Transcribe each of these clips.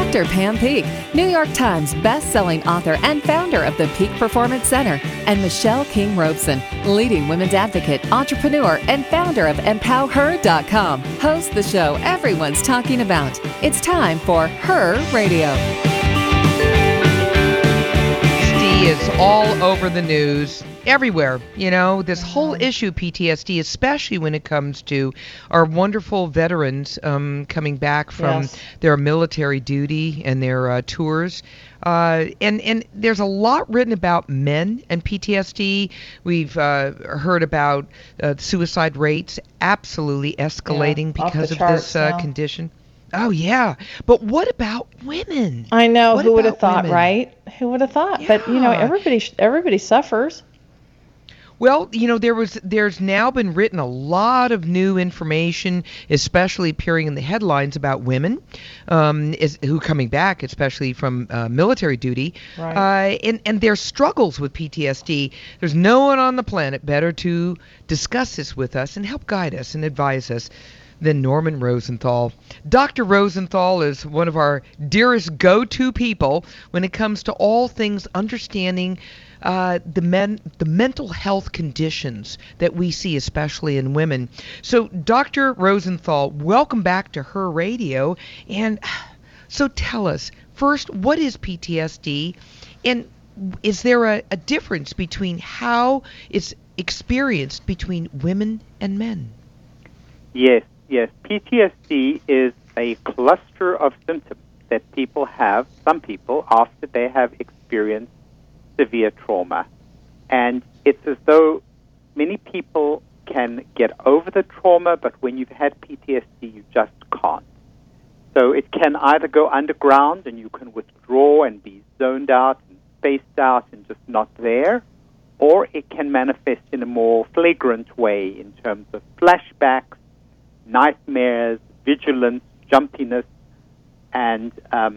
Dr. Pam Peak, New York Times best-selling author and founder of the Peak Performance Center, and Michelle King Robeson, leading women's advocate, entrepreneur, and founder of EmpowerHer.com, host the show everyone's talking about. It's time for Her Radio. PTSD is all over the news. Everywhere, this whole issue, PTSD, especially when it comes to our wonderful veterans coming back from their military duty and their tours. And there's a lot written about men and PTSD. We've heard about suicide rates absolutely escalating because of this condition. Oh, yeah. But what about women? I know. Who would have thought, right? Who would have thought? Yeah. But, everybody suffers. Well, there's now been written a lot of new information, especially appearing in the headlines about women who coming back, especially from military duty, right. And their struggles with PTSD. There's no one on the planet better to discuss this with us and help guide us and advise us than Norman Rosenthal. Dr. Rosenthal is one of our dearest go-to people when it comes to all things understanding the mental health conditions that we see, especially in women. So, Dr. Rosenthal, welcome back to Her Radio. And so tell us, first, what is PTSD? And is there a difference between how it's experienced between women and men? Yes. PTSD is a cluster of symptoms that people have, some people, after they have experienced severe trauma. And it's as though many people can get over the trauma, but when you've had PTSD, you just can't. So it can either go underground and you can withdraw and be zoned out and spaced out and just not there, or it can manifest in a more flagrant way in terms of flashbacks, nightmares, vigilance, jumpiness, and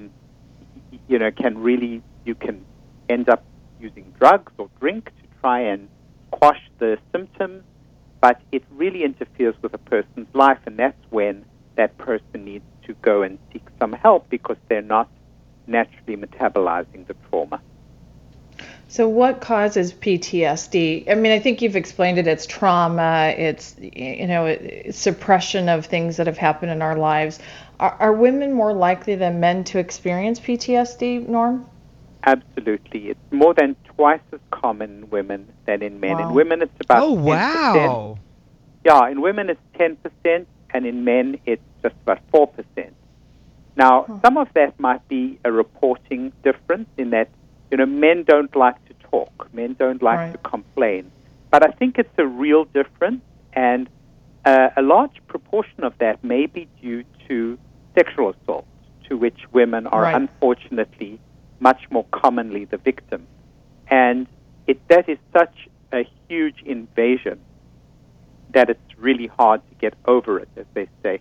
you can end up using drugs or drink to try and quash the symptoms, but it really interferes with a person's life, and that's when that person needs to go and seek some help because they're not naturally metabolizing the trauma. So what causes PTSD? I mean, I think you've explained it. It's trauma. It's, it's suppression of things that have happened in our lives. Are women more likely than men to experience PTSD, Norm? Absolutely. It's more than twice as common in women than in men. Wow. In women, it's about 10%. Oh, wow. Yeah, in women, it's 10%, and in men, it's just about 4%. Now, some of that might be a reporting difference in that men don't like to talk. Men don't like to complain. But I think it's a real difference, and a large proportion of that may be due to sexual assault, to which women are unfortunately much more commonly the victim. And that is such a huge invasion that it's really hard to get over it, as they say.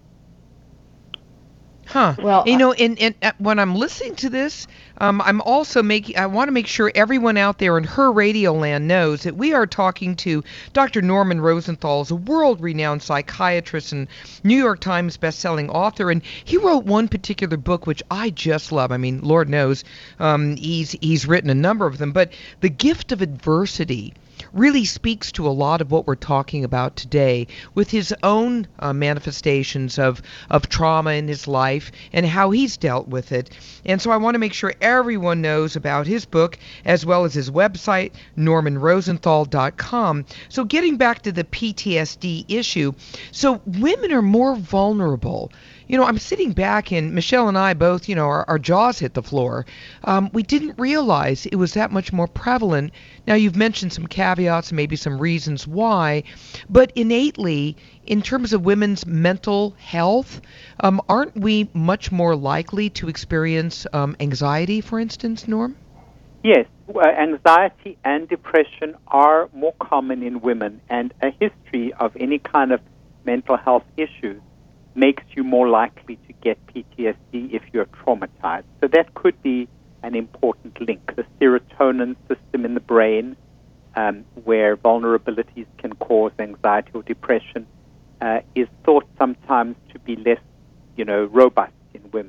Huh. Well, and when I'm listening to this, I'm also I want to make sure everyone out there in Her Radio Land knows that we are talking to Dr. Norman Rosenthal, a world-renowned psychiatrist and New York Times best-selling author, and he wrote one particular book which I just love. I mean, Lord knows, he's written a number of them, but The Gift of Adversity really speaks to a lot of what we're talking about today with his own manifestations of trauma in his life and how he's dealt with it. And so I want to make sure everyone knows about his book as well as his website, normanrosenthal.com. So getting back to the PTSD issue, so women are more vulnerable. I'm sitting back and Michelle and I both, our jaws hit the floor. We didn't realize it was that much more prevalent. Now, you've mentioned some caveats and maybe some reasons why, but innately, in terms of women's mental health, aren't we much more likely to experience anxiety, for instance, Norm? Yes, anxiety and depression are more common in women, and a history of any kind of mental health issues makes you more likely to get PTSD if you're traumatized. So that could be an important link. The serotonin system in the brain, where vulnerabilities can cause anxiety or depression, is thought sometimes to be less, robust in women.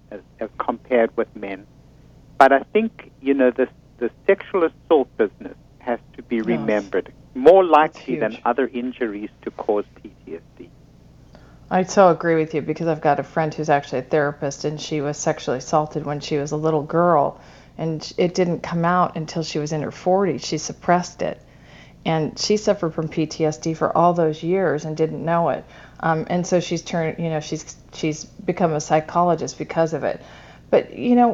as compared with men. But I think, the sexual assault business has to be remembered, more likely than other injuries to cause PTSD. I so agree with you, because I've got a friend who's actually a therapist, and she was sexually assaulted when she was a little girl, and it didn't come out until she was in her 40s. She suppressed it, and she suffered from PTSD for all those years and didn't know it. And so she's she's become a psychologist because of it. But,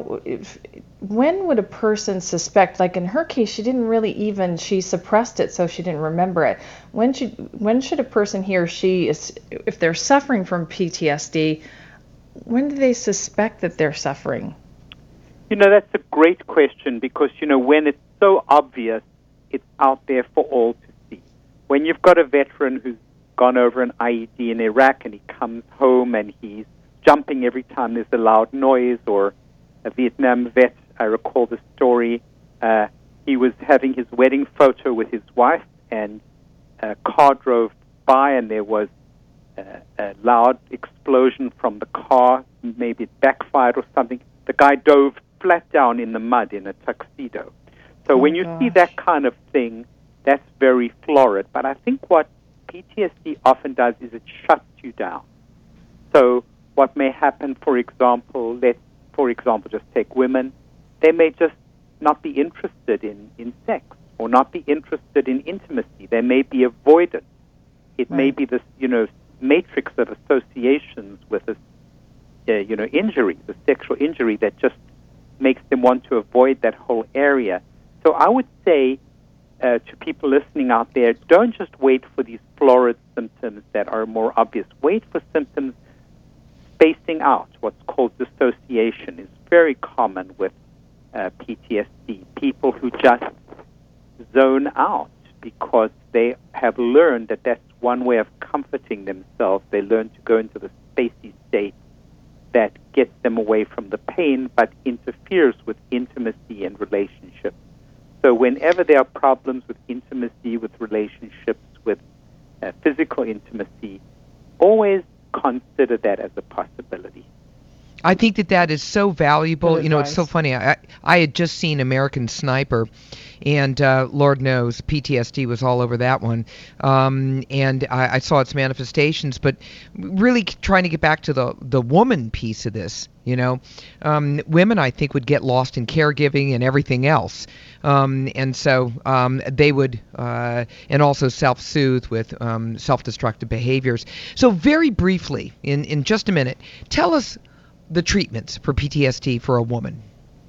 when would a person suspect, like in her case, she suppressed it, so she didn't remember it. When should a person, he or she, if they're suffering from PTSD, when do they suspect that they're suffering? That's a great question, because, when it's so obvious, it's out there for all to see. When you've got a veteran who's gone over an IED in Iraq and he comes home and he's jumping every time there's a loud noise, or a Vietnam vet, I recall the story, he was having his wedding photo with his wife, and a car drove by and there was a loud explosion from the car, maybe it backfired or something. The guy dove flat down in the mud in a tuxedo. So when you see that kind of thing, that's very florid. But I think what PTSD often does is it shuts you down. So what may happen, for example, just take women, they may just not be interested in sex, or not be interested in intimacy. They may be avoidant. It may be this, matrix of associations with this, injury, the sexual injury, that just makes them want to avoid that whole area. So I would say to people listening out there, don't just wait for these florid symptoms that are more obvious. Wait for symptoms spacing out. What's called dissociation is very common with PTSD. People who just zone out because they have learned that that's one way of comforting themselves. They learn to go into the spacey state that gets them away from the pain but interferes with intimacy and relationships. So whenever there are problems with intimacy, with relationships, with physical intimacy, always consider that as a possibility. I think that is so valuable. It's so funny. I had just seen American Sniper, and Lord knows PTSD was all over that one. And I saw its manifestations, but really trying to get back to the woman piece of this. Women, I think, would get lost in caregiving and everything else. And so they would, and also self-soothe with self-destructive behaviors. So very briefly, in just a minute, tell us the treatments for PTSD for a woman.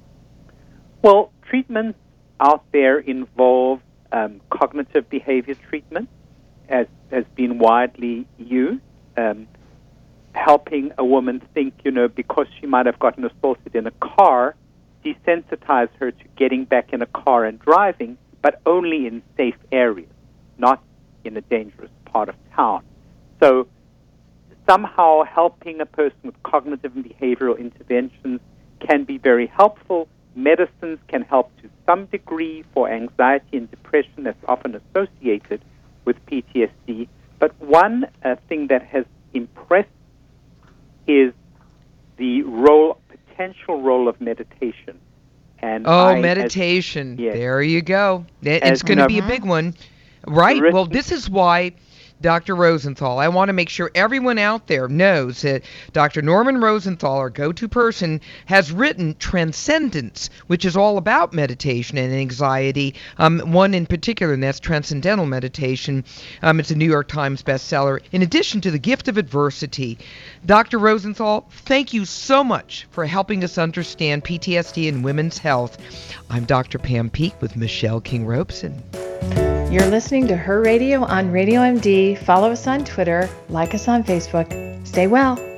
Well, treatments out there involve cognitive behavior treatment, as has been widely used, helping a woman think, because she might have gotten assaulted in a car, desensitize her to getting back in a car and driving, but only in safe areas, not in a dangerous part of town. So somehow helping a person with cognitive and behavioral interventions can be very helpful. Medicines can help to some degree for anxiety and depression that's often associated with PTSD. But one thing that has impressed is the potential role of meditation. And meditation. There you go. It's going to be a big one. Right. Well, this is why, Dr. Rosenthal, I want to make sure everyone out there knows that Dr. Norman Rosenthal, our go-to person, has written Transcendence, which is all about meditation and anxiety, one in particular, and that's Transcendental Meditation. It's a New York Times bestseller, in addition to The Gift of Adversity. Dr. Rosenthal, thank you so much for helping us understand PTSD and women's health. I'm Dr. Pam Peeke with Michelle King-Robeson. You're listening to Her Radio on Radio MD. Follow us on Twitter, like us on Facebook. Stay well.